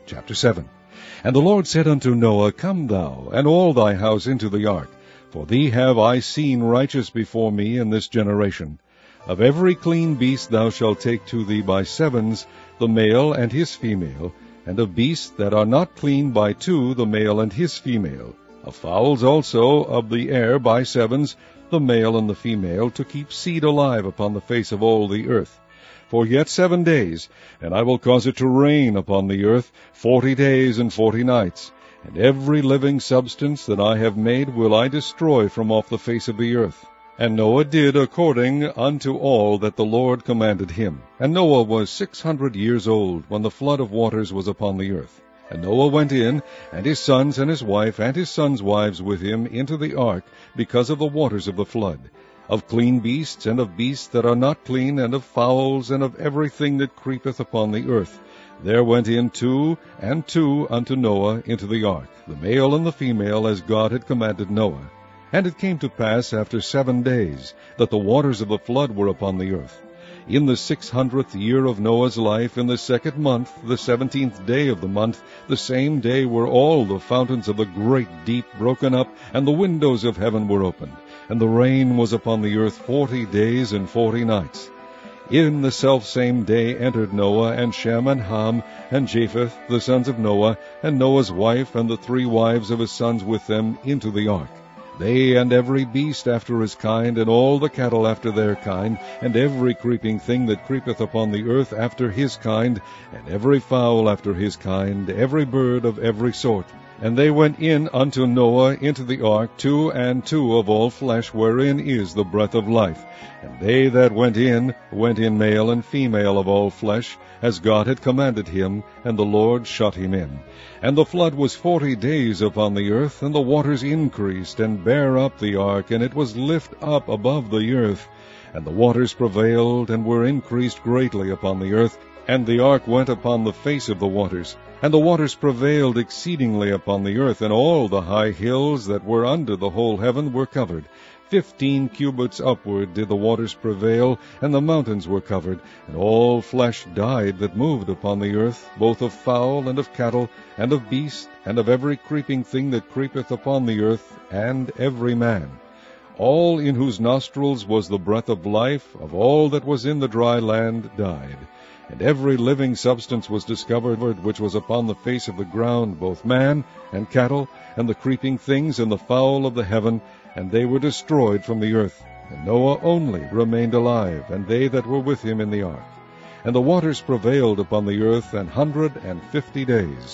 Chapter 7. And the Lord said unto Noah, Come thou, and all thy house into the ark, for thee have I seen righteous before me in this generation. Of every clean beast thou shalt take to thee by sevens, the male and his female, and of beasts that are not clean by two, the male and his female. Of fowls also of the air by sevens, the male and the female, to keep seed alive upon the face of all the earth. For yet 7 days, and I will cause it to rain upon the earth 40 days and 40 nights. And every living substance that I have made will I destroy from off the face of the earth. And Noah did according unto all that the Lord commanded him. And Noah was 600 years old when the flood of waters was upon the earth. And Noah went in, and his sons and his wife and his sons' wives with him into the ark, because of the waters of the flood. Of clean beasts, and of beasts that are not clean, and of fowls, and of everything that creepeth upon the earth. There went in 2 and 2 unto Noah into the ark, the male and the female, as God had commanded Noah. And it came to pass after 7 days, that the waters of the flood were upon the earth. In the 600th year of Noah's life, in the 2nd month, the 17th day of the month, the same day were all the fountains of the great deep broken up, and the windows of heaven were opened. And the rain was upon the earth 40 days and 40 nights. In the selfsame day entered Noah, and Shem, and Ham, and Japheth, the sons of Noah, and Noah's wife, and the 3 wives of his sons with them, into the ark. They and every beast after his kind, and all the cattle after their kind, and every creeping thing that creepeth upon the earth after his kind, and every fowl after his kind, every bird of every sort. And they went in unto Noah into the ark, 2 and 2 of all flesh, wherein is the breath of life. And they that went in male and female of all flesh, as God had commanded him, and the Lord shut him in. And the flood was 40 days upon the earth, and the waters increased, and bare up the ark, and it was lift up above the earth. And the waters prevailed, and were increased greatly upon the earth, and the ark went upon the face of the waters. And the waters prevailed exceedingly upon the earth, and all the high hills that were under the whole heaven were covered. 15 cubits upward did the waters prevail, and the mountains were covered. And all flesh died that moved upon the earth, both of fowl and of cattle, and of beast, and of every creeping thing that creepeth upon the earth, and every man. All in whose nostrils was the breath of life, of all that was in the dry land, died. And every living substance was discovered which was upon the face of the ground, both man and cattle, and the creeping things, and the fowl of the heaven, and they were destroyed from the earth. And Noah only remained alive, and they that were with him in the ark. And the waters prevailed upon the earth 150 days.